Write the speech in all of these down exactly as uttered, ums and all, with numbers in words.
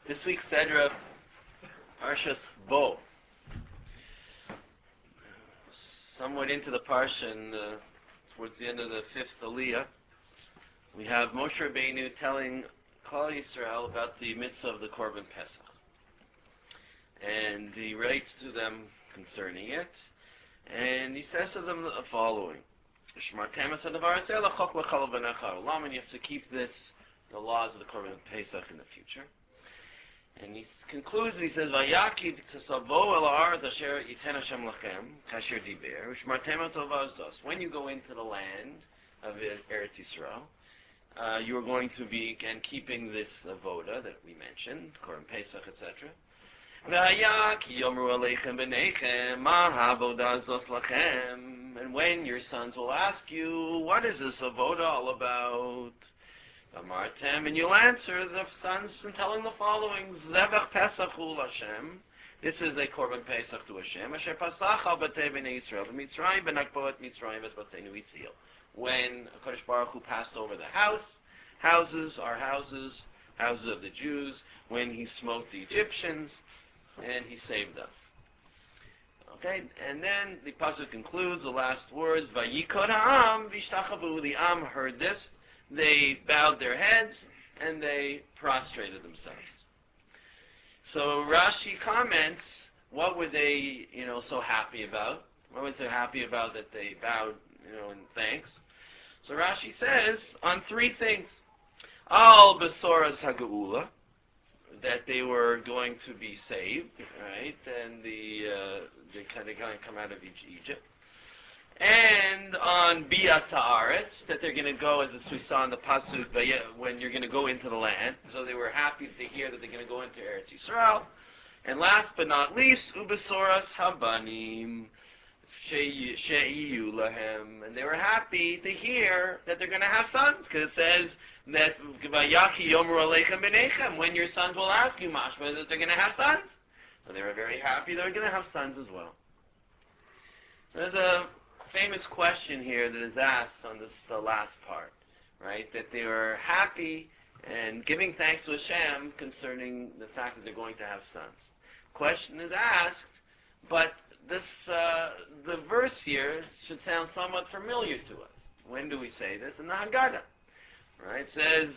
This week's Sedra, Parshas Bo. Somewhat into the Parsha, and uh, towards the end of the fifth Aliyah, we have Moshe Rabbeinu telling Klal Yisrael about the mitzvah of the Korban Pesach. And he writes to them concerning it, and he says to them the following. And you have to keep this, the laws of the Korban Pesach in the future. And he concludes and he says, "Vayakid tesavo el haaretz asher yiten Hashem lachem kasher diber u'shmartem et tovazos." When you go into the land of Eretz Yisrael, uh, you are going to be again keeping this avoda that we mentioned, Korban Pesach, et cetera. Vayaki yomru aleichem b'neichem ma havoda zos lachem. And when your sons will ask you, what is this avoda all about? Amartem, and you'll answer the sons in telling the following: Zevach Pesach hu Hashem. This is a Korban Pesach to Hashem. Asher Pasach al Batei Bnei Yisrael. Mitzrayim benakboet Mitzrayim esbatenu itzil. When Hakadosh Baruch Hu passed over the house, houses are houses, houses of the Jews. When He smote the Egyptians, and He saved us. Okay, and then the pasuk concludes the last words: Vayikod ha'am v'ishtachavu. The Am heard this. They bowed their heads and they prostrated themselves. So Rashi comments, what were they, you know, so happy about? What were they so happy about that they bowed, you know, in thanks? So Rashi says on three things: Al besoras hageulah, that they were going to be saved, right? And the uh, they kind of going to come out of Egypt. And on Biyat Haaretz, that they're going to go, as we saw in the pasuk, when you're going to go into the land. So they were happy to hear that they're going to go into Eretz Yisrael. And last but not least, Ubesoras Habanim She'iyu Lahem. And they were happy to hear that they're going to have sons, because it says that Vayaki Yomru Aleichem B'neichem, when your sons will ask you, mashma, that they're going to have sons. So they were very happy they were going to have sons as well. There's a famous question here that is asked on this the last part, right? That they were happy and giving thanks to Hashem concerning the fact that they're going to have sons. Question is asked, but this uh, the verse here should sound somewhat familiar to us. When do we say this? In the Haggadah, right? It says,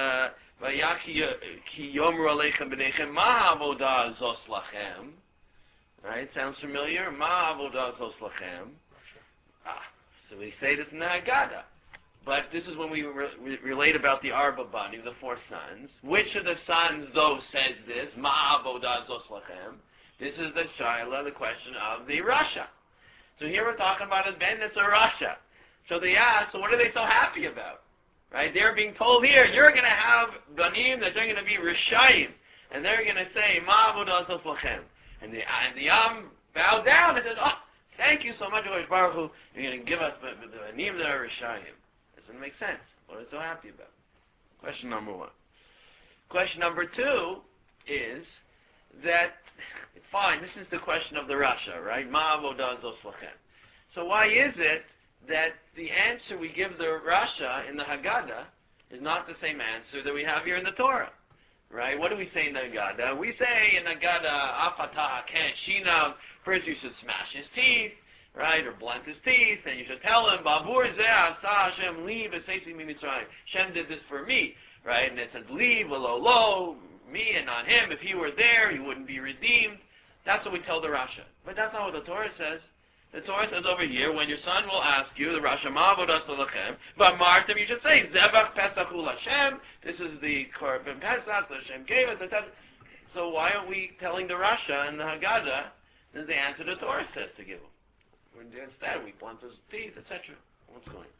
"Vayaki ki yomru aleichem b'neichem ma avodah zos lachem." Right? Sounds familiar? Ma avodah zos lachem. Ah, so we say this in the Haggadah. But this is when we re- re- relate about the Arba Bani, the four sons. Which of the sons, though, says this? Ma avodah zos lachem. This is the Shaila, the question of the Rasha. So here we're talking about a Ben that's a Rasha. So they ask, so what are they so happy about? Right? They're being told here, you're going to have Banim that they're going to be Rishayim. And they're going to say, Ma avodah zos lachem. And the, and the Am bowed down and said, oh, thank you so much, Hakadosh Baruch Hu. You're going to give us the Banim that are Rishayim. This doesn't make sense. What are they so happy about? Question number one. Question number two is that, fine, this is the question of the Rasha, right? Ma avodah zos lachem. So why is it that the answer we give the Rasha in the Haggadah is not the same answer that we have here in the Torah? Right? What do we say in the Haggadah? We say in the Haggadah, Afatah can't shinav. First you should smash his teeth, right? Or blunt his teeth, and you should tell him, Bavur zeh asa Hashem li b'seisi mi Mitzrayim. Hashem did this for me, right? And it says, li v'lo lo, me and not him. If he were there, he wouldn't be redeemed. That's what we tell the Rasha. But that's not what the Torah says. The Torah says over here, when your son will ask you, the Rasha ma'avodas lachem, but Martam, you should say, Zevach Pesach hu Hashem. This is the Korban Pesach that Hashem gave us. So why aren't we telling the Rasha and the Haggadah? This is the answer the Torah says to give him. Instead, we blunt his teeth, et cetera. What's going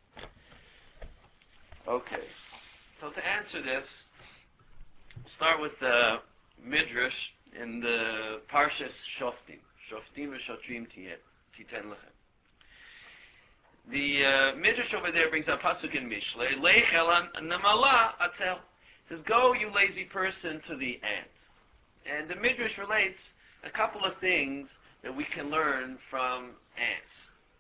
on? Okay. So to answer this, start with the Midrash in the Parshas Shoftim. Shoftim v'shotrim titen lechem. The uh, Midrash over there brings up pasuk in Mishlei. Leich el namala atel. It says, go, you lazy person, to the ant. And the Midrash relates a couple of things that we can learn from ants.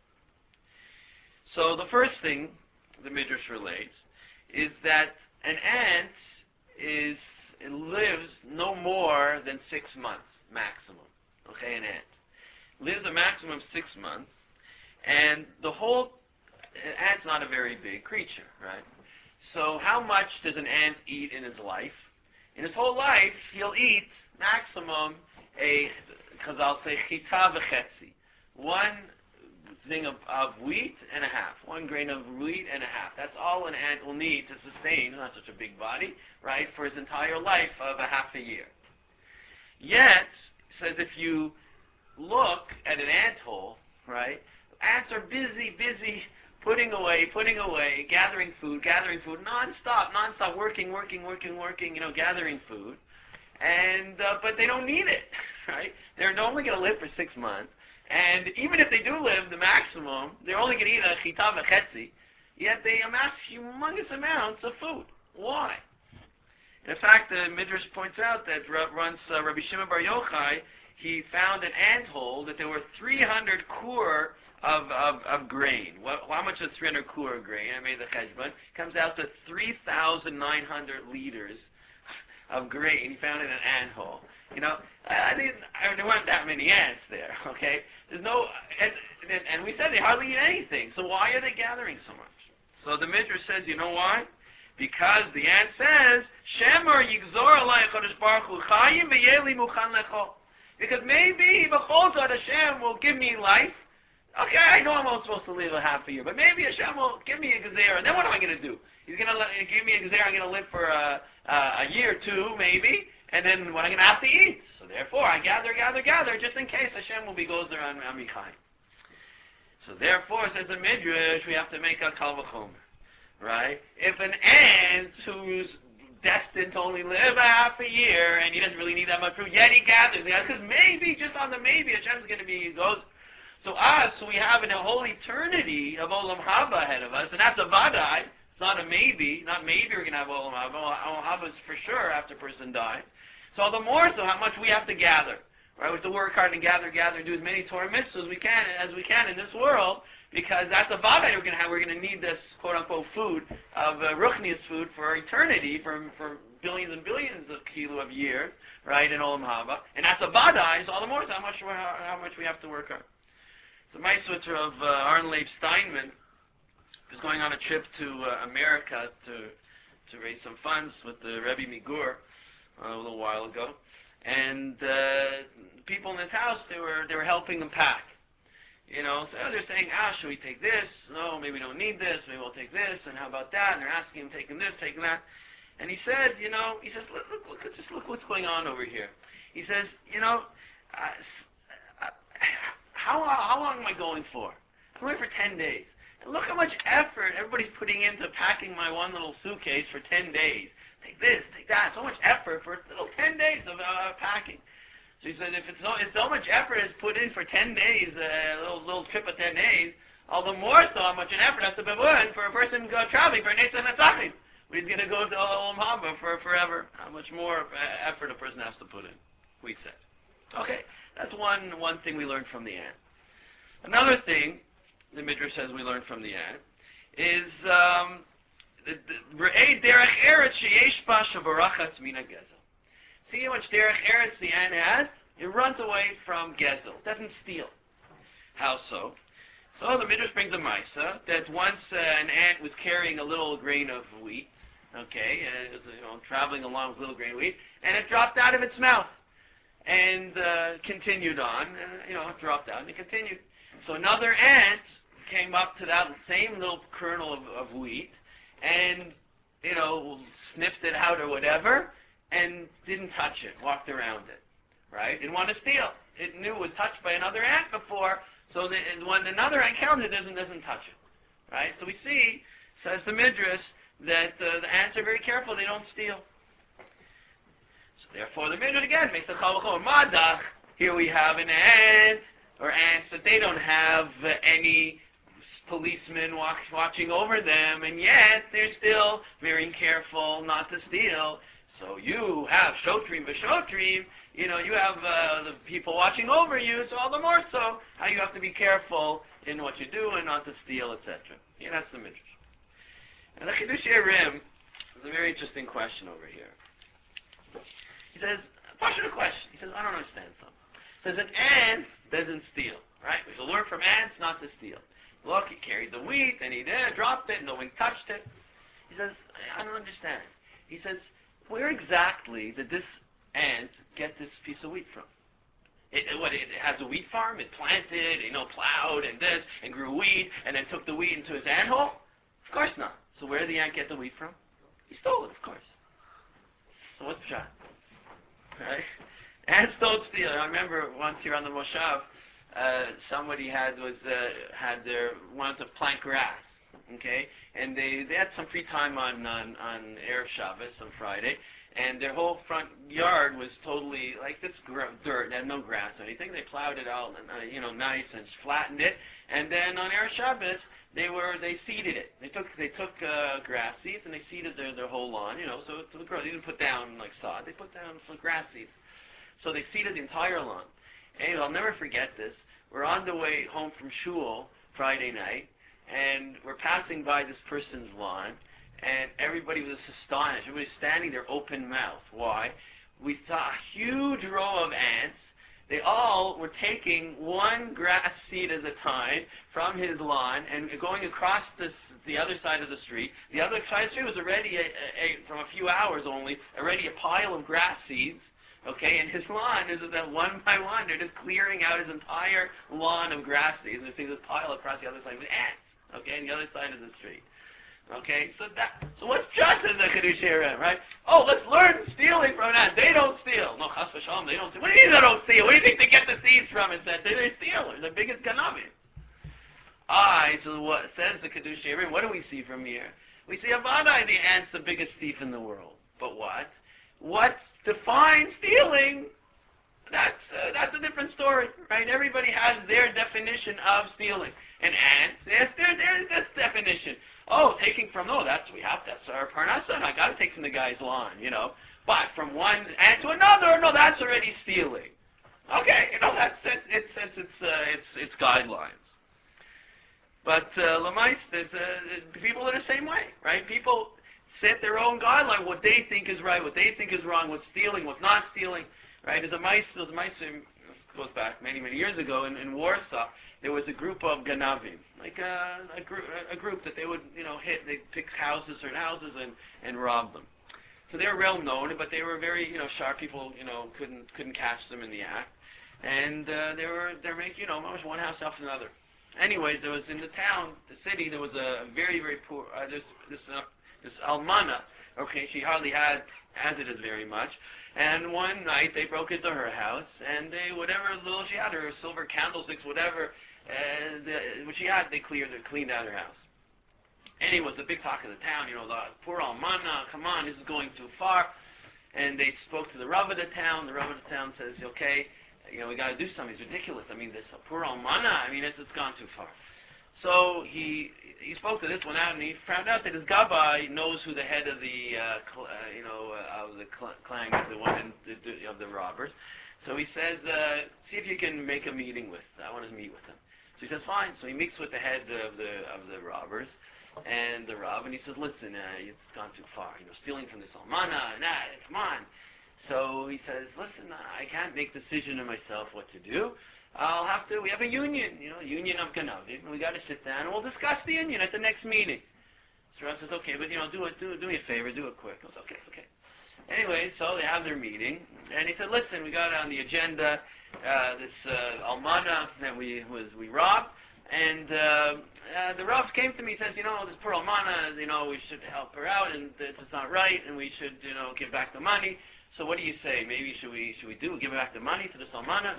So the first thing the Midrash relates is that an ant is it lives no more than six months maximum. Okay, an ant lives a maximum of six months, and the whole ant's not a very big creature, right? So how much does an ant eat in his life? In his whole life, he'll eat maximum a, because I'll say chita v'chetzi, one thing of, of wheat and a half, one grain of wheat and a half. That's all an ant will need to sustain, not such a big body, right, for his entire life of a half a year. Yet, it says if you look at an ant hole, right, ants are busy, busy, putting away, putting away, gathering food, gathering food, non-stop, non-stop, working, working, working, working, you know, gathering food, and, uh, but they don't need it, right? They're only going to live for six months. And even if they do live the maximum, they're only going to eat a chita v'chetzi, yet they amass humongous amounts of food. Why? In fact, the Midrash points out that once uh, Rabbi Shimon Bar Yochai, he found an ant hole that there were three hundred kur of, of, of grain. What, how much is three hundred kur of grain? I made the cheshbon. Comes out to three thousand nine hundred liters of grain. He found in an ant hole. You know, I didn't. I mean, there weren't that many ants there. Okay, there's no, and, and, and we said they hardly eat anything. So why are they gathering so much? So the Midrash says, you know why? Because the ant says, Shemar yigzor alay chodesh baruch hu chayim v'yeli muchan lechol. Because maybe b'chol zot Hashem will give me life. Okay, I know I'm only supposed to live a half a year, but maybe Hashem will give me a gezerah, and then what am I going to do? He's going to give me a gezerah. I'm going to live for a, a, a year or two, maybe. And then what I'm going to have to eat. So therefore, I gather, gather, gather, just in case Hashem will be gozer on Amichai. So therefore, says the Midrash, we have to make a kal v'chomer, right? If an ant who's destined to only live a half a year and he doesn't really need that much food, yet he gathers, because maybe, just on the maybe, Hashem's going to be gozer. So us, we have a whole eternity of Olam Haba ahead of us, and that's a vadai. It's not a maybe. Not maybe we're going to have Olam Haba. Olam Haba is for sure after a person dies. So all the more so how much we have to gather, right? We have to work hard and gather, gather, and do as many Torah mitzvahs as we can, as we can in this world, because that's a vadai we're going to have. We're going to need this quote-unquote food of uh, ruchnius food for eternity, for for billions and billions of kilo of years, right? In Olam Haba, and that's a vadai. So all the more so how much how, how much we have to work hard. So my Ma'aseh of uh, Arn Leib Steinman was going on a trip to uh, America to to raise some funds with the Rebbe Migur uh, a little while ago, and uh, people in his house, they were they were helping him pack. You know, so they're saying, ah, should we take this? No, maybe we don't need this. Maybe we'll take this. And how about that? And they're asking him, taking this, taking that. And he said, you know, he says, look, look, look, just look what's going on over here. He says, you know, uh, how how long am I going for? I'm going for ten days. And look how much effort everybody's putting into packing my one little suitcase for ten days. Take this, take that. So much effort for little ten days of uh, packing. So he said, if it's so, if so much effort is put in for ten days, a uh, little little trip of ten days, all the more so how much an effort has to be put in for a person go traveling for an Eitzah Netzachim. He's going to go to Olam Haba for forever. How much more uh, effort a person has to put in? We said. Okay, that's one one thing we learned from the ant. Another thing the Midrash says we learned from the ant is um, Re'ei derech eretz sheyesh ba shebarachas mina gezel. See how much derech eretz the ant has? It runs away from gezel. It doesn't steal. How so? So the Midrash brings a Maisa that once uh, an ant was carrying a little grain of wheat, okay, and it was, you know, traveling along with little grain of wheat, and it dropped out of its mouth and uh, continued on, and, you know, it dropped out and it continued. So another ant came up to that same little kernel of, of wheat and, you know, sniffed it out or whatever and didn't touch it, walked around it, right? Didn't want to steal. It knew it was touched by another ant before, so that when another ant comes, it doesn't, doesn't touch it, right? So we see, says the Midrash, that uh, the ants are very careful, they don't steal. So therefore the Midrash again makes the Chalachon Madach. Here we have an ant, or ants that they don't have uh, any policemen watch, watching over them, and yet they're still very careful not to steal. So you have Shotrim v'Shotrim, you know, you have uh, the people watching over you, so all the more so how you have to be careful in what you do and not to steal, et cetera. Yeah, that's the Midrash. And the Chidushei Rim is a very interesting question over here. He says, question a question. He says, I don't understand something. He says, an ant doesn't steal, right? We should learn from ants not to steal. Look, he carried the wheat, and he did, dropped it, no one touched it. He says, I don't understand. He says, where exactly did this ant get this piece of wheat from? It, it, what, it has a wheat farm? It planted, you know, plowed, and this, and grew wheat, and then took the wheat into his ant hole? Of course not. So where did the ant get the wheat from? He stole it, of course. So what's the shot? Right? Ants don't steal. I remember once here on the Moshav, uh, somebody had was uh, had their wanted to plant grass, okay, and they, they had some free time on on on Erev Shabbos on Friday, and their whole front yard was totally like this gr- dirt. They had no grass or anything. They plowed it out, and, uh, you know, nice and flattened it, and then on Erev Shabbos they were they seeded it. They took they took uh, grass seeds and they seeded their their whole lawn, you know, so to the grow. They didn't put down like sod. They put down some grass seeds. So they seeded the entire lawn. Anyway, I'll never forget this. We're on the way home from shul Friday night, and we're passing by this person's lawn, and everybody was astonished. Everybody was standing there open mouth. Why? We saw a huge row of ants. They all were taking one grass seed at a time from his lawn and going across this, the other side of the street. The other side of the street was already, a, a, from a few hours only, already a pile of grass seeds. Okay, and his lawn is that one by one, they're just clearing out his entire lawn of grass seeds. And you see this pile across the other side with ants, okay, on the other side of the street. Okay, so that, so what's just in the Kedushei Ram, right? Oh, let's learn stealing from ants. They don't steal. No, Chas v'shalom, they don't steal. What do you mean they don't steal? What do you think they get the seeds from? It said they, they steal. They're the biggest ganavim. Ah, so what says the Kedushei Ram? What do we see from here? We see Avadai, the ant's the biggest thief in the world. But what? What defines stealing? That's uh, that's a different story, right? Everybody has their definition of stealing. And ants, yes, there's there's this definition. Oh, taking from, oh, that's, we have, that's our parnasa, and I got to take from the guy's lawn, you know. But from one ant to another, no, that's already stealing. Okay, you know, that's, it's, it's, it's, it's, uh, it's, it's guidelines. But, uh, Lamais, there's, uh, people are the same way, right? People set their own guideline, what they think is right, what they think is wrong, what's stealing, what's not stealing, right? There's a mice, there's a mice, it goes back many, many years ago in, in Warsaw. There was a group of ganavim, like a, a, group, a group that they would, you know, hit, they'd pick houses, certain houses, and, and rob them. So they were well known, but they were very, you know, sharp. People, you know, couldn't couldn't catch them in the act. And uh, they were, they're making, you know, almost one house after another. Anyways, there was in the town, the city, there was a very, very poor, uh, this, this, uh, this almana, okay, she hardly had, as it is very much. And one night they broke into her house, and they, whatever little she had, her silver candlesticks, whatever, Uh, the, what she had, they cleared, they cleaned out her house. Anyway, it was a big talk in the town, you know, the poor almana, come on, this is going too far. And they spoke to the Rav of the town. The Rav of the town says, okay, you know, we got to do something. It's ridiculous. I mean, this poor almana, I mean, it's, it's gone too far. So he he spoke to this one out, and he found out that his gabbai knows who the head of the, uh, cl- uh, you know, uh, of the cl- clan is, the one in, the, the, of the robbers. So he says, uh, see if you can make a meeting with, I want to meet with him. So he says, fine. So he meets with the head of the of the robbers, and the Rav, and he says, listen, uh, it's gone too far. You know, stealing from this almana, nah, come on. So he says, listen, I can't make decision of myself what to do. I'll have to, we have a union, you know, a union of Ganavim. We got to sit down, and we'll discuss the union at the next meeting. So Rav says, okay, but, you know, do it, do, do me a favor, do it quick. I was okay, okay. Anyway, so they have their meeting, and he said, listen, we got on the agenda uh, this uh, almana that we was we robbed, and uh, uh, the Rav came to me and says, you know, this poor almana, you know, we should help her out, and it's not right, and we should, you know, give back the money. So what do you say? Maybe should we should we do give back the money to this almana?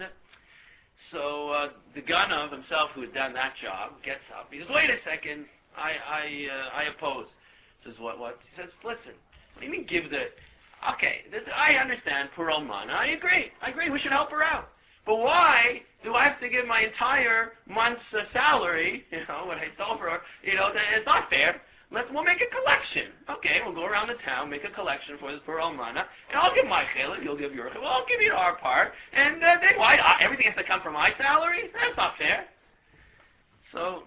So uh, the Ganav himself, who had done that job, gets up. He says, wait a second, I I uh, I oppose. Says, what what? He says, listen, what do you mean give the... Okay, this, I understand poor almana. I agree. I agree. We should help her out. But why do I have to give my entire month's uh, salary, you know, what I stole for her? You know, it's not fair. Let's, we'll make a collection. Okay, we'll go around the town, make a collection for this poor almana, and I'll give my chilek, you'll give your chilek, well, I'll give you our part, and uh, then why? Uh, everything has to come from my salary? That's not fair. So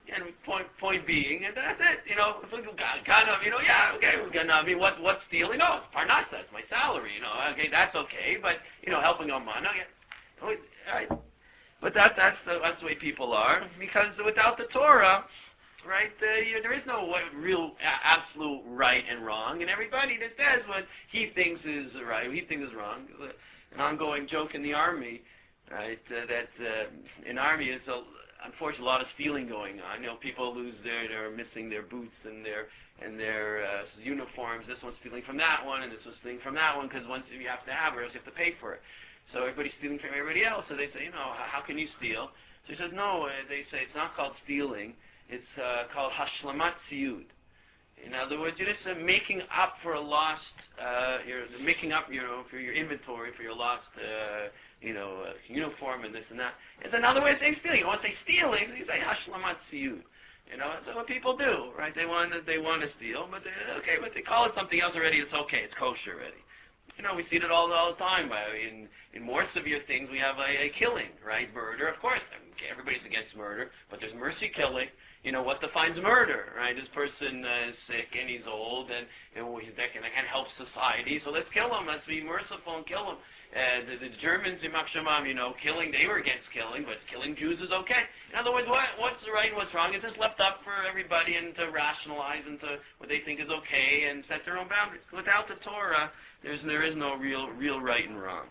And point point being, and that's it. You know, if we kind of, you know, yeah, okay, we're gonna. I mean, what what's stealing? No, it's parnasa. It's my salary. You know, okay, that's okay. But you know, helping on money, okay. All right. But that that's the that's the way people are, because without the Torah, right, uh, you, there is no what, real a- absolute right and wrong, and everybody that says what he thinks is right, what he thinks is wrong. An ongoing joke in the army, right? Uh, that uh, in army it's a unfortunately a lot of stealing going on. You know, people lose their, they're missing their boots and their and their uh, uniforms. This one's stealing from that one, and this one's stealing from that one, because once you have to have it, or else you have to pay for it. So everybody's stealing from everybody else. So they say, you know, how can you steal? So he says, no. Uh, they say it's not called stealing. It's uh, called hashlamat siyud. In other words, you're just uh, making up for a lost. Uh, you're making up, you know, for your inventory, for your lost, uh, you know, uh, uniform and this and that. It's another way of saying stealing. You want to say stealing, you say hashlamat siyud. You know, that's what people do, right? They want to, they want to steal, but they, okay, but they call it something else already. It's okay. It's kosher already. You know, we see it all all the time. In in more severe things, we have a, a killing, right? Murder, of course. I mean, everybody's against murder, but there's mercy killing. You know, what defines murder, right? This person uh, is sick and he's old, and you know, he's that can, that can help society. So let's kill him. Let's be merciful and kill him. Uh, the, the Germans, Yimach Shemam, you know, killing. They were against killing, but killing Jews is okay. In other words, what what's right and what's wrong is just left up for everybody and to rationalize into what they think is okay and set their own boundaries. Without the Torah, There's, there is no real real right and wrong.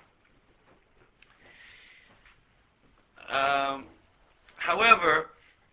Um, however,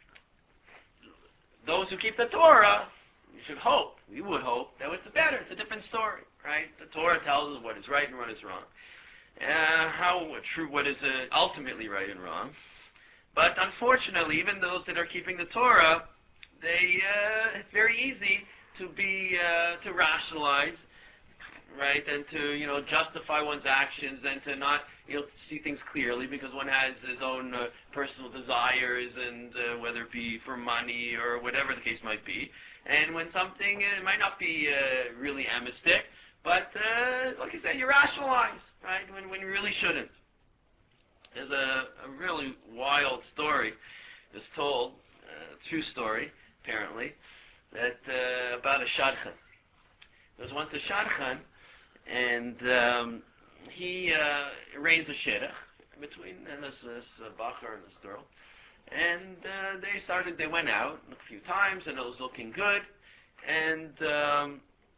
those who keep the Torah, you should hope, we would hope, that it's better. It's a different story, right? The Torah tells us what is right and what is wrong. Uh, how what true, what is uh, ultimately right and wrong. But unfortunately, even those that are keeping the Torah, they uh, it's very easy to be uh, to rationalize, right, and to, you know, justify one's actions and to not, you know, see things clearly, because one has his own uh, personal desires, and uh, whether it be for money or whatever the case might be. And when something uh, might not be uh, really amistic, but uh, like I said, you rationalize, right, when when you really shouldn't. There's a, a really wild story that's told, a uh, true story apparently, that uh, about a shadchan. There was once a shadchan, and um, he uh, arranged a shidduch between and this, this uh, bacher and this girl, and uh, they started. They went out a few times, and it was looking good, and um,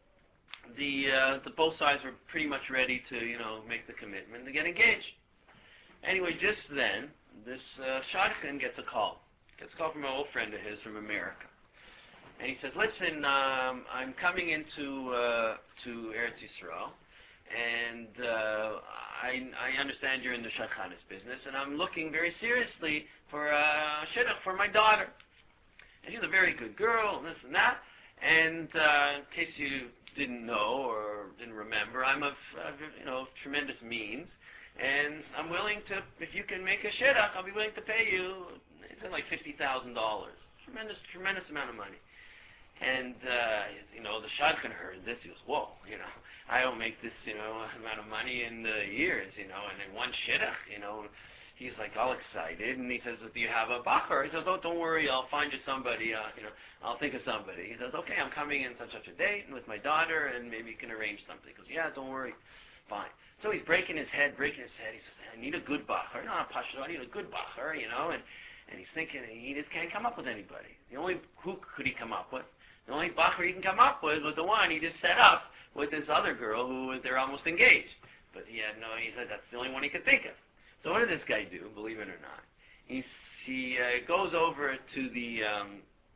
the uh, the both sides were pretty much ready to, you know, make the commitment to get engaged. Anyway, just then, this uh, shadchan gets a call. Gets a call from an old friend of his from America. And he says, listen, um, I'm coming into uh, to Eretz Yisrael, and uh, I, I understand you're in the shadchanis business, and I'm looking very seriously for a shidduch for my daughter. And she's a very good girl, and this and that. And uh, in case you didn't know or didn't remember, I'm of, of you know, tremendous means. And I'm willing to, if you can make a shidduch, I'll be willing to pay you, it's like fifty thousand dollars. Tremendous, tremendous amount of money. And, uh, you know, the shadchan heard this, he goes, whoa, you know, I don't make this, you know, amount of money in uh, years, you know, and in one shidduch, you know. He's like all excited, and he says, do you have a bacher? He says, oh, don't worry, I'll find you somebody, uh, you know, I'll think of somebody. He says, okay, I'm coming in such such a date with my daughter, and maybe you can arrange something. He goes, yeah, don't worry, fine. So he's breaking his head, breaking his head. He says, I need a good bacher, not a pashto, I need a good bacher, you know, and, and he's thinking, he just can't come up with anybody. The only, who could he come up with? The only bacher he can come up with was the one he just set up with this other girl who was, they're almost engaged. But he had no, he said that's the only one he could think of. So what did this guy do, believe it or not? He, he uh, goes over to the, um,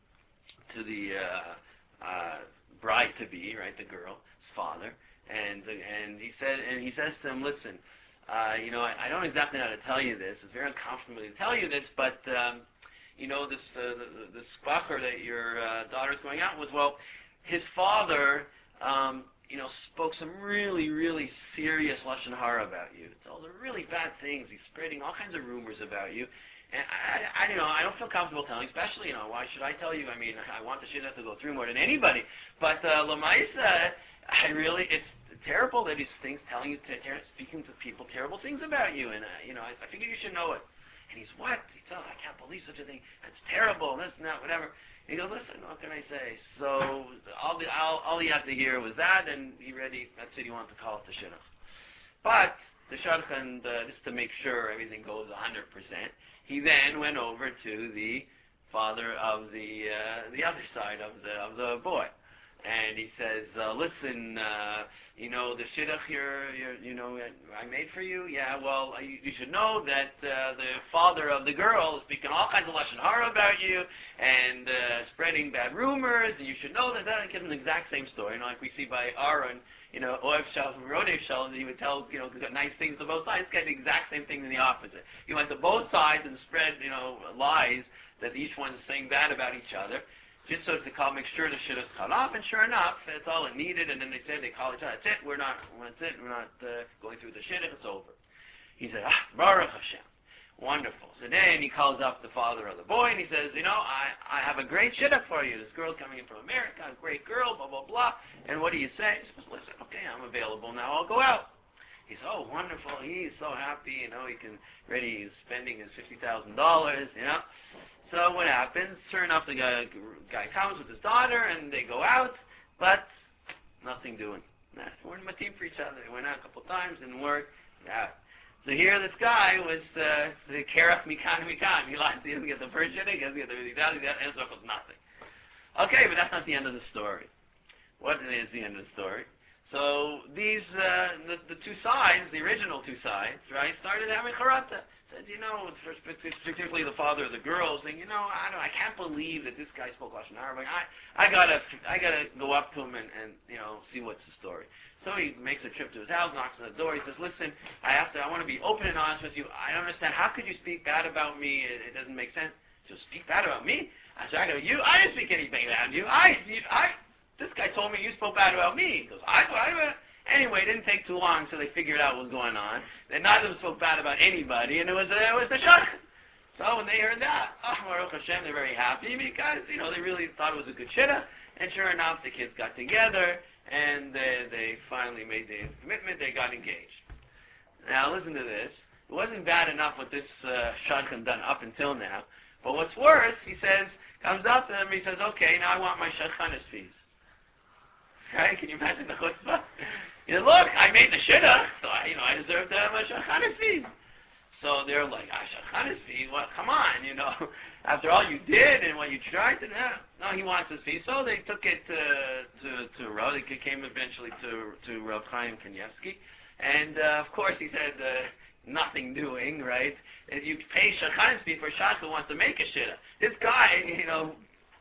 to the uh, uh, bride-to-be, right, the girl's father, and and he said, and he says to him, listen, uh, you know, I, I don't exactly know how to tell you this. It's very uncomfortable to tell you this, but um, you know, this uh, the, this bacher that your uh, daughter's going out with, well, his father, um, you know, spoke some really, really serious lashon hara about you. Those are really bad things. He's spreading all kinds of rumors about you. And I, I, I don't know, I don't feel comfortable telling, especially, you know, why should I tell you? I mean, I want the shidduch to go through more than anybody. But uh, Lamaisa, I really, it's terrible that he's things telling you, ter- ter- speaking to people terrible things about you. And, uh, you know, I, I figure you should know it. And he's, what? He tells, I can't believe such a thing. That's terrible, this and that, whatever. He goes, listen, what can I say? So all, the, all, all he had to hear was that, and he ready, that's it, he wanted to call it the shidduch. But the shadchan, uh, just to make sure everything goes one hundred percent, he then went over to the father of the uh, the other side of the of the boy. And he says, uh, listen, uh, you know, the shidduch here, you know, I made for you? Yeah, well, you, you should know that uh, the father of the girl is speaking all kinds of lashon hara about you and uh, spreading bad rumors, and you should know that that gives an exact same story, you know, like we see by Aaron, you know, Oev Shalom, Rodef Shalom, he would tell, you know, nice things to both sides, get the exact same thing in the opposite. He went to both sides and spread, you know, lies that each one is saying bad about each other, just so to call, make sure the shit is cut off, and sure enough, that's all it needed, and then they said, they call each other, that's it, we're not, that's it, we're not uh, going through the shit, it's over. He said, ah, Baruch Hashem, wonderful. So then he calls up the father of the boy, and he says, you know, I, I have a great shidduch for you, this girl's coming in from America, a great girl, blah, blah, blah, and what do you say? He says, listen, okay, I'm available now, I'll go out. He said, oh, wonderful, he's so happy, you know, he can, ready, he's spending his fifty thousand dollars, you know. So what happens? Sure enough, the guy, guy comes with his daughter, and they go out, but nothing doing. Nah, we're in a team for each other. They went out a couple times, didn't work. Yeah. So here this guy was uh, the kerach mikan mikan. He lost, he doesn't get the first shidduch, he doesn't get the fifty thousand, he ends up with nothing. Okay, but that's not the end of the story. What is the end of the story? So these, uh, the, the two sides, the original two sides, right, started having charata. Said, you know, particularly the father of the girl, saying, you know, I don't, I can't believe that this guy spoke lashon hara. I, I gotta, I gotta go up to him and, and, you know, see what's the story. So he makes a trip to his house, knocks on the door. He says, listen, I have to, I want to be open and honest with you. I don't understand. How could you speak bad about me? It, it doesn't make sense. So speak bad about me? I said, I go, you, I didn't speak anything bad about you. I, you, I, this guy told me you spoke bad about me. He goes, I, I, I. Anyway, it didn't take too long, so they figured out what was going on. That neither of them spoke bad about anybody, and it was uh, it was the shadchan. So when they heard that, oh, Baruch Hashem, they're very happy because, you know, they really thought it was a good shidduch. And sure enough, the kids got together, and they, they finally made the commitment. They got engaged. Now, listen to this. It wasn't bad enough what this uh, shadchan done up until now. But what's worse, he says, comes up to them, he says, okay, now I want my shadchanis fees. Right? Can you imagine the chutzpah? He said, look, I made the shidduch, so I, you know, I deserve to have my shadchanis fees. So they're like, ah, shadchanis fees? Well, come on, you know, after all you did and what you tried to do. No, he wants his fees. So they took it to to to Rav. It came eventually to to Rav Chaim Kanievsky, and uh, of course he said uh, nothing doing, right? If you pay shadchanis fee for a shadchan who wants to make a shidduch. This guy, you know,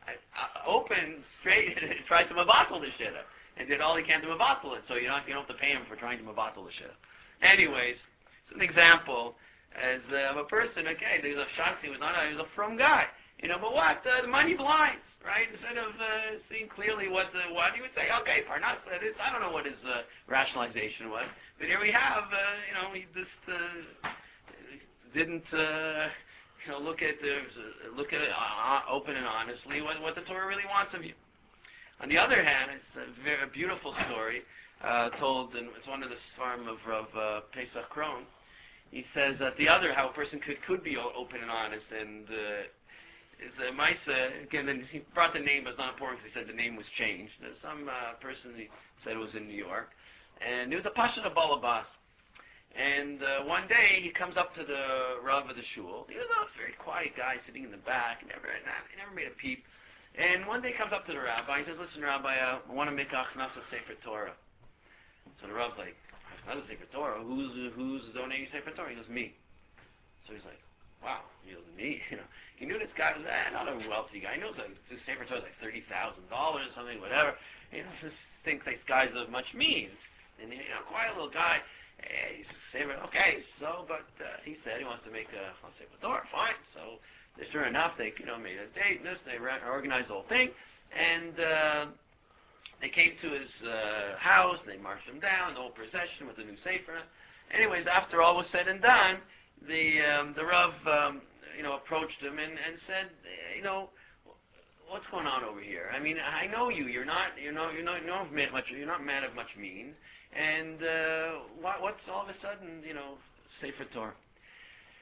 open straight tried to mavatol the shidduch. And did all he can to mavatol it, so you don't, you don't have to pay him for trying to mavatol the shidduch. Anyways, it's an example as uh, of a person. Okay, there's a shadchan, he was not, a, he was a frum guy, you know. But what? Uh, the money blinds, right? Instead of uh, seeing clearly what the what, he would say, okay, Parnas, uh, this, I don't know what his uh, rationalization was, but here we have, uh, you know, he just uh, didn't. Uh, you know, look at the, look at it uh, open and honestly what, what the Torah really wants of you. On the other hand, it's a very beautiful story uh, told, and it's one of the farm of, of uh, Pesach Kron. He says that the other, how a person could, could be open and honest, and uh, is a Maisa, again, and he brought the name, but it's not important because he said the name was changed. There's some uh, person he said it was in New York, and it was a Pasha of Balabas. And uh, one day he comes up to the Rav of the shul. He was a very quiet guy sitting in the back, never, not, he never made a peep. And one day he comes up to the rabbi, he says, listen, Rabbi, uh, I want to make Achnasa Sefer Torah. So the rabbi's like, Achnasa Sefer Torah? Who's, who's donating Sefer Torah? He goes, me. So he's like, wow, he goes, me? You know, he knew this guy was eh, not a wealthy guy. He knows like, this Sefer Torah is like thirty thousand dollars or something, whatever. He just thinks these guys have much means. And, you know, quiet little guy. Hey, he's Sefer, okay, so, but uh, he said he wants to make a Sefer Torah, fine. So, sure enough, they, you know, made a date, this, they organized the whole thing, and uh, they came to his uh, house, they marched him down, the whole procession with the new Sefer. Anyways, after all was said and done, the um, the Rav, um, you know, approached him and, and said, you know, what's going on over here? I mean, I know you. You're not, you know, you're not, you don't have much. You're not a man of much means. And uh, what, what's all of a sudden, you know, Sefer Torah?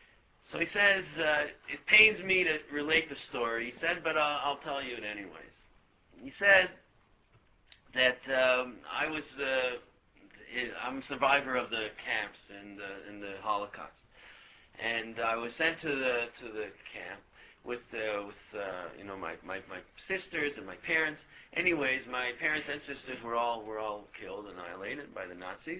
So he says, uh, it pains me to relate the story. He said, but I'll, I'll tell you it anyways. He said that um, I was, uh, I'm a survivor of the camps in the, in the Holocaust. And I was sent to the, to the camp with, uh, with uh, you know, my, my, my sisters and my parents. Anyways, my parents and sisters were all, were all killed, annihilated by the Nazis.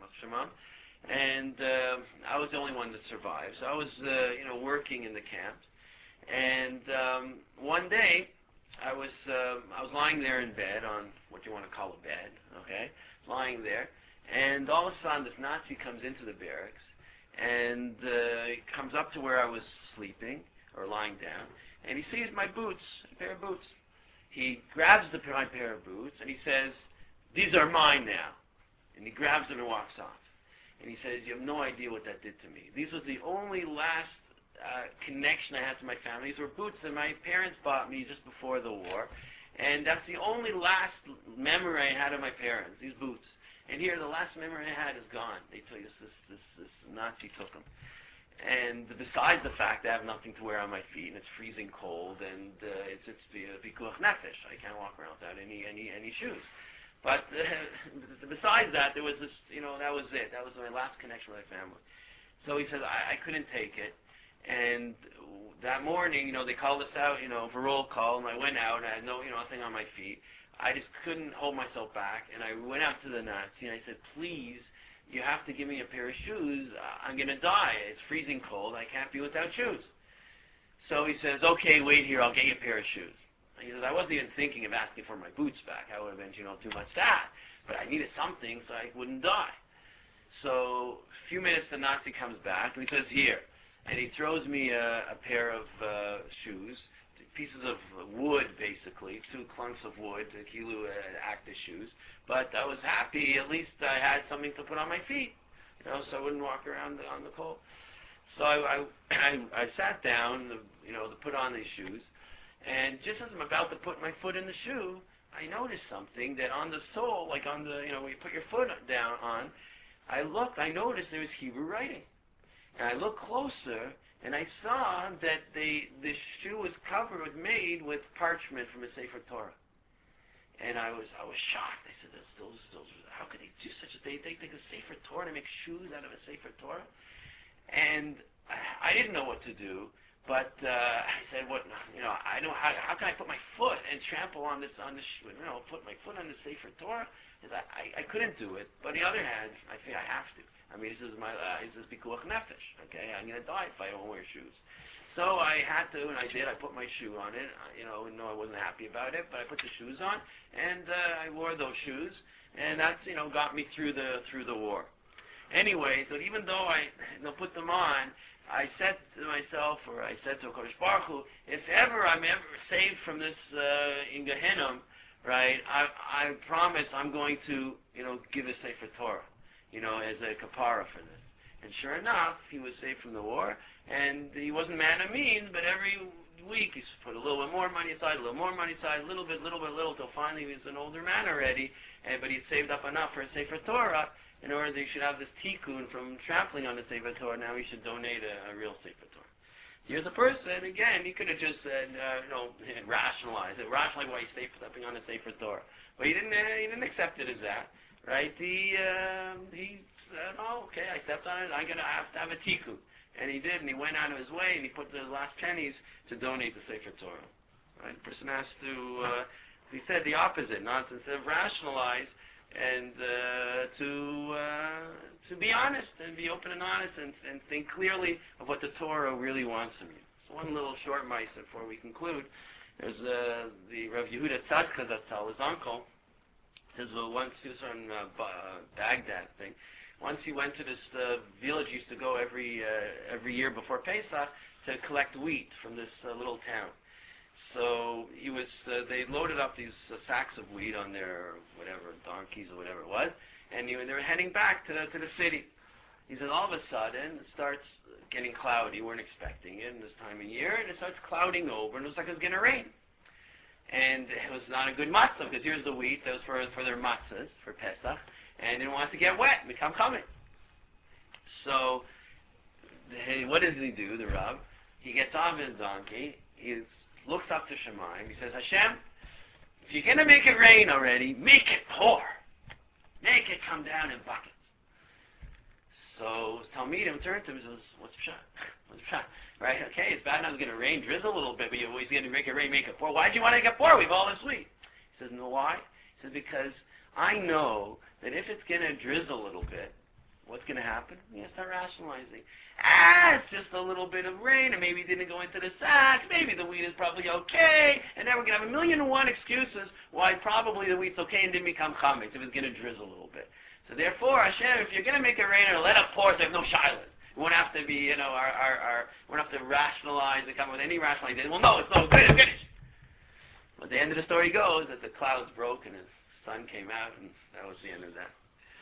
And uh, I was the only one that survived. So I was, uh, you know, working in the camps. And um, one day, I was uh, I was lying there in bed on what you want to call a bed, okay, lying there. And all of a sudden, this Nazi comes into the barracks, and uh, he comes up to where I was sleeping or lying down, and he sees my boots, a pair of boots. He grabs the my pair of boots, and he says, "These are mine now." And he grabs them and walks off. And he says, "You have no idea what that did to me. These was the only last uh, connection I had to my family. These were boots that my parents bought me just before the war. And that's the only last memory I had of my parents, these boots. And here, the last memory I had is gone. They took this, this, this, this Nazi took them. And besides the fact I have nothing to wear on my feet, and it's freezing cold, and uh, it's it's pikuach nefesh. I can't walk around without any any any shoes. But uh, besides that, there was this, you know, that was it. That was my last connection with my family. So he says, I, I couldn't take it. And that morning, you know, they called us out, you know, for roll call, and I went out, and I had no, you know, nothing on my feet. I just couldn't hold myself back, and I went out to the Nazi, and I said, please, you have to give me a pair of shoes. I'm going to die. It's freezing cold. I can't be without shoes. So he says, okay, wait here. I'll get you a pair of shoes. He says, I wasn't even thinking of asking for my boots back. I would have been, you know, too much that. But I needed something so I wouldn't die. So a few minutes, the Nazi comes back, and he says, here. And he throws me a, a pair of uh, shoes, pieces of wood, basically, two clunks of wood, the kilu uh, active shoes. But I was happy. At least I had something to put on my feet, you know, so I wouldn't walk around the, on the cold. So I, I, I, I sat down, you know, to put on these shoes. And just as I'm about to put my foot in the shoe, I noticed something that on the sole, like on the, you know, when you put your foot down on, I looked, I noticed there was Hebrew writing. And I looked closer, and I saw that the, the shoe was covered, was made with parchment from a Sefer Torah. And I was, I was shocked. I said, those, those, those, how could they do such a thing? They take a Sefer Torah to make shoes out of a Sefer Torah? And I, I didn't know what to do. But uh, I said, "What? You know, I don't. How, how can I put my foot and trample on this? On this, you know, put my foot on the Sefer Torah?" I, I, I couldn't do it. But on the other hand, I think I have to. I mean, this is my. Uh, this is pikuach nefesh. Okay, I'm gonna die if I don't wear shoes. So I had to, and I did. I put my shoe on it. You know, no, I wasn't happy about it, but I put the shoes on, and uh, I wore those shoes, and that's, you know, got me through the through the war. Anyway, so even though I, you know, put them on, I said to myself, or I said to Kodesh Baruch Hu, if ever I'm ever saved from this uh, in Gehenna, right, I, I promise I'm going to, you know, give a Sefer Torah, you know, as a kapara for this. And sure enough, he was saved from the war, and he wasn't man of means, but every week he put a little bit more money aside, a little more money aside, a little bit, little bit, little, till finally he was an older man already, and but he saved up enough for a Sefer Torah. In order that you should have this tikkun from trampling on the Sefer Torah, now you should donate a, a real Sefer Torah. Here's a person, again, he could have just said, uh, you know, rationalize it, rationalize why he's stepping on the Sefer Torah. But he didn't, uh, he didn't accept it as that, right? He, uh, he said, oh, okay, I stepped on it, I'm going to have to have a tikkun. And he did, and he went out of his way, and he put the last pennies to donate the Sefer Torah. Right? The person has to, uh, he said the opposite, not instead of rationalize, and uh, to uh, to be honest and be open and honest and, and think clearly of what the Torah really wants from you. So one little short mice before we conclude. There's uh, the Rav Yehuda Tzadka, that's his uncle. His uh, once he was from uh, Baghdad thing. Once he went to this uh, village, he used to go every uh, every year before Pesach to collect wheat from this uh, little town. So he was, uh, they loaded up these uh, sacks of wheat on their, whatever, donkeys or whatever it was, and he, they were heading back to the, to the city. He said all of a sudden, it starts getting cloudy. We weren't expecting it in this time of year, and it starts clouding over, and it was like it was going to rain. And it was not a good matzah, because here's the wheat that was for, for their matzahs, for Pesach, and they didn't want it to get wet and become coming. So hey, what does he do, the Rav? He gets off his donkey, he looks up to Shemayim, he says, Hashem, if you're going to make it rain already, make it pour. Make it come down in buckets. So Talmidim turned to him and says, what's pshat? What's pshat? Right? Okay, it's bad enough it's going to rain, drizzle a little bit, but you're always going to make it rain, make it pour. Why do you want to make it pour? We've all this week. He says, no, why? He says, because I know that if it's going to drizzle a little bit, what's going to happen? You start rationalizing. Ah, it's just a little bit of rain, and maybe it didn't go into the sacks, maybe the wheat is probably okay, and then we're going to have a million and one excuses why probably the wheat's okay and didn't become chametz if it's going to drizzle a little bit. So therefore, Hashem, if you're going to make it rain or let it pour, so there's no shilas. We won't have to be, you know, our, our, our, we won't have to rationalize and come with any rationalization. Well, no, it's no good, it's finished. But the end of the story goes that the clouds broke and his sun came out, and that was the end of that.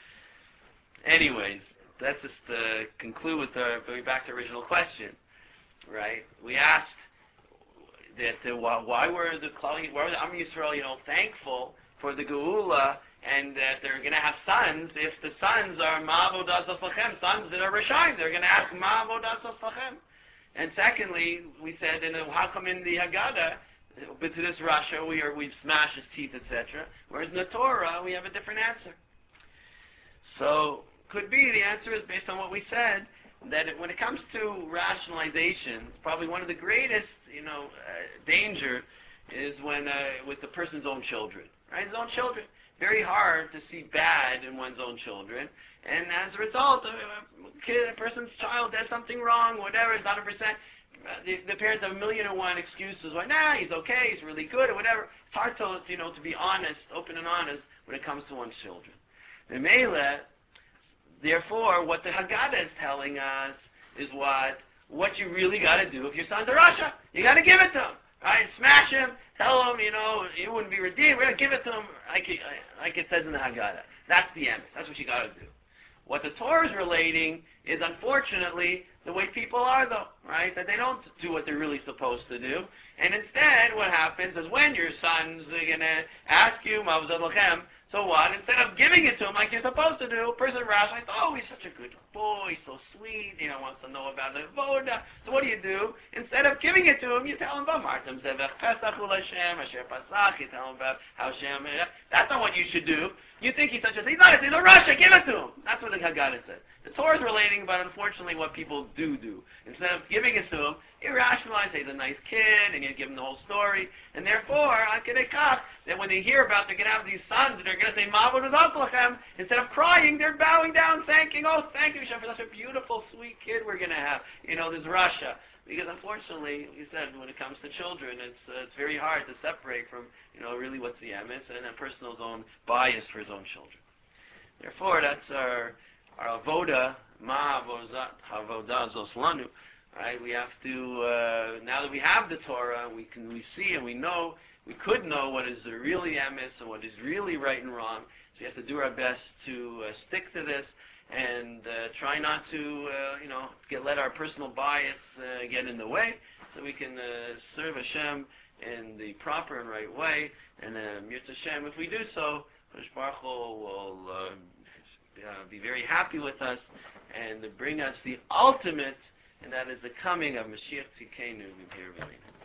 Anyways, let's just uh, conclude with the, going back to the original question, right? We asked that uh, why, why were the why were the Am Yisrael, you know, thankful for the Geula and that they're going to have sons if the sons are Ma'avodas Lachem, sons that are Rishayim. They're going to ask Ma'avodas Lachem. And secondly, we said, and how come in the Haggadah, but to this Rasha, we are, we've smashed his teeth, et cetera. Whereas in the Torah, we have a different answer. So, could be the answer is based on what we said, that it, when it comes to rationalization, probably one of the greatest, you know, uh, danger is when, uh, with the person's own children, right? His own children. Very hard to see bad in one's own children, and as a result, a, a kid, a person's child does something wrong, whatever, it's one hundred percent. The, the parents have a million and one excuses why, nah, he's okay, he's really good, or whatever. It's hard to, you know, to be honest, open and honest when it comes to one's children. The Mele, therefore, what the Haggadah is telling us is what what you really got to do if your son's a Rasha. You got to give it to him, right? Smash him, tell him, you know, you wouldn't be redeemed. We're going to give it to him like it, like it says in the Haggadah. That's the end. That's what you got to do. What the Torah is relating is, unfortunately, the way people are, though, right? That they don't do what they're really supposed to do. And instead, what happens is when your son's going to ask you, Ma'avodas Lachem, so what? Instead of giving it to him like you're supposed to do, a person rationalizes, oh, he's such a good boy, he's so sweet, you know, wants to know about the voda. So what do you do? Instead of giving it to him, you tell him about Martam Zevach Pesach Ul Hashem, Asher Pasach, you tell him about how Hashem, that's not what you should do. You think he's such a, he's not, he's a Rasha, give it to him. That's what the Haggadah says. The Torah is relating, but unfortunately what people do do. Instead of giving it to him, you rationalize, hey, he's a nice kid, and you give him the whole story, and therefore, that when they hear about they're going to have these sons, and they're going to say, Ma'avodas Lachem, instead of crying, they're bowing down, thanking, oh, thank you, Hashem, for such a beautiful, sweet kid we're going to have. You know, this Rasha. Because unfortunately, you said, when it comes to children, it's uh, it's very hard to separate from, you know, really what's the emes and a person's own bias for his own children. Therefore, that's our our avoda, Ma'avodas Lanu. Right? We have to, uh, now that we have the Torah, we can we see and we know, we could know what is really emes and what is really right and wrong. So we have to do our best to uh, stick to this and uh, try not to, uh, you know, get let our personal bias uh, get in the way, so we can uh, serve Hashem in the proper and right way. And uh, Mirz Hashem, if we do so, Kodesh Baruch Hu will uh, uh, be very happy with us and bring us the ultimate, and that is the coming of Mashiach Tzidkenu B'Mehir B'Yameinu.